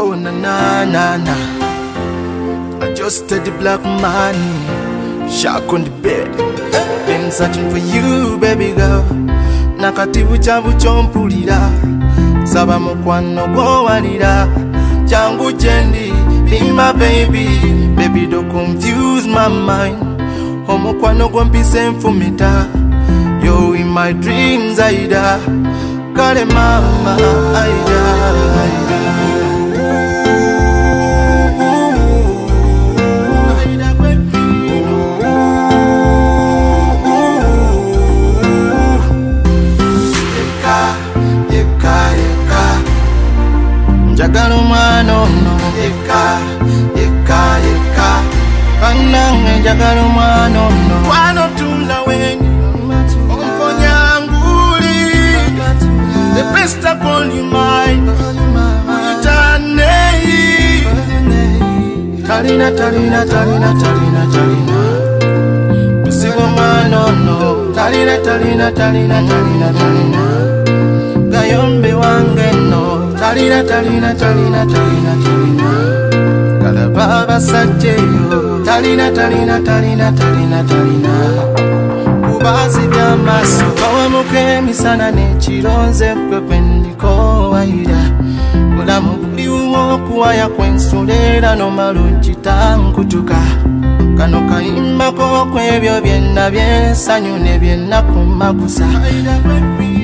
Oh na na na na, I just had the black money, shark on the bed. Been searching for you, baby girl. Nakati buchavu chompulira, saba mukwano gwowalira. Jangu jendi, be my baby. Baby don't confuse my mind. Omukwano gwompise nfumita. Yo in my dreams, Aida. Kale mama, Aida, Aida. Njagala omwana ono yekka, yekka, yekka. Bannange njagala omwana ono. Wano tula weni omponya nguli. The best I call you mine. Uyitanei. Talina, talina, talina, talina, talina. Musigo omwana ono. Talina, talina, talina, talina, talina. Gayombe wange no. Talina, talina, talina, talina, talina. Kalababa sajeyo. Talina, talina, talina, talina, talina. Kubazi bya maso bawamuke misana nechironze kwependiko Aida. Bulamu buli umo kuwaya kwensulera no malungi tankutuka. Kano kayimbako kwebyo byenna byensanyu ne byenna kumagusa. Aida baby.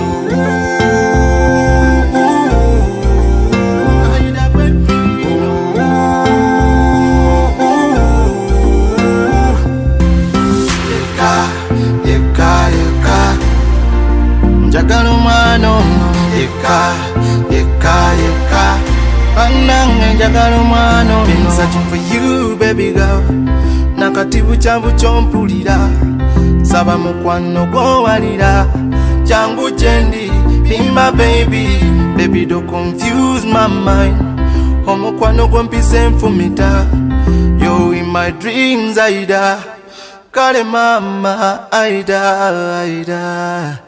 Njagala omwana ono yekka, yekka, yekka. Bannange njagala omwana ono. Been searching for you, baby girl. Nakati buchavu chompulira, saba mukwano gwowalira. Jangu jendi, be my baby. Baby don't confuse my mind. Omukwano gwompise nfumita. Yo in my dreams, Aida. Kale mama, Aida, Aida.